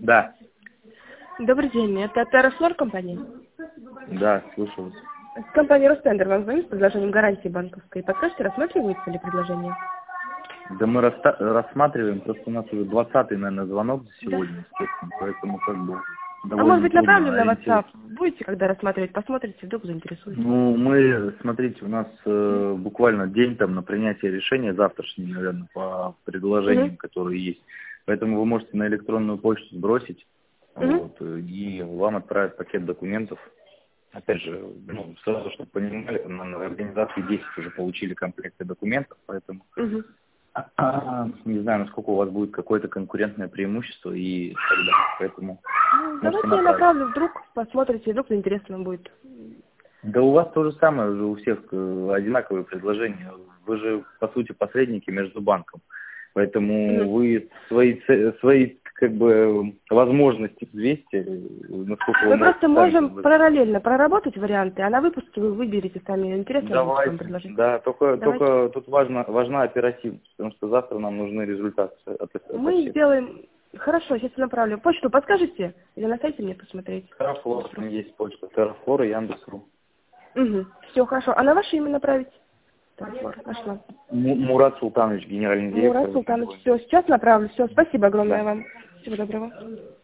Да, Добрый день, это Террасфлор компания? да, слушаю вас. С компании Ростендер вам звонит с предложением гарантии банковской. Подскажите, рассматривается ли предложение? Да мы рассматриваем, просто у нас уже 20-й, наверное, звонок за Да. сегодня, естественно, поэтому как бы А может довольно быть направлю трудно на WhatsApp? ориентироваться. Будете когда рассматривать, посмотрите, вдруг заинтересуетесь. Ну, мы, смотрите, у нас буквально день там на принятие решения, завтрашний, наверное, по предложениям, которые есть. Поэтому вы можете на электронную почту сбросить, вот, и вам отправят пакет документов. Опять же, ну, сразу, чтобы понимали, на организации 10 уже получили комплекты документов, поэтому не знаю, насколько у вас будет какое-то конкурентное преимущество и так далее. Поэтому можете Давайте я направить. направлю, вдруг посмотрите, вдруг интересно будет. Да у вас то же самое, уже у всех одинаковые предложения. Вы же, по сути, посредники между банком. Поэтому вы свои как бы возможности взвесьте, насколько вы Мы можете просто сами можем предложить. параллельно проработать варианты, а на выпуске вы выберете сами. Интересно будет вам Давайте. предложить. Да, Давайте. только тут важна оперативность, потому что завтра нам нужны результаты ото Мы всех. сделаем... Хорошо, сейчас я направлю. Почту подскажете? Или на сайте мне посмотреть? Террафлор, там есть почта. Террафлор и Яндекс.ру. Все, хорошо. А на ваше имя направить? Террасфлор, нашла. Мурат Султанович, генеральный директор. Мурат Султанович, все, сейчас направлю. Все, спасибо огромное Да. вам. Всего доброго.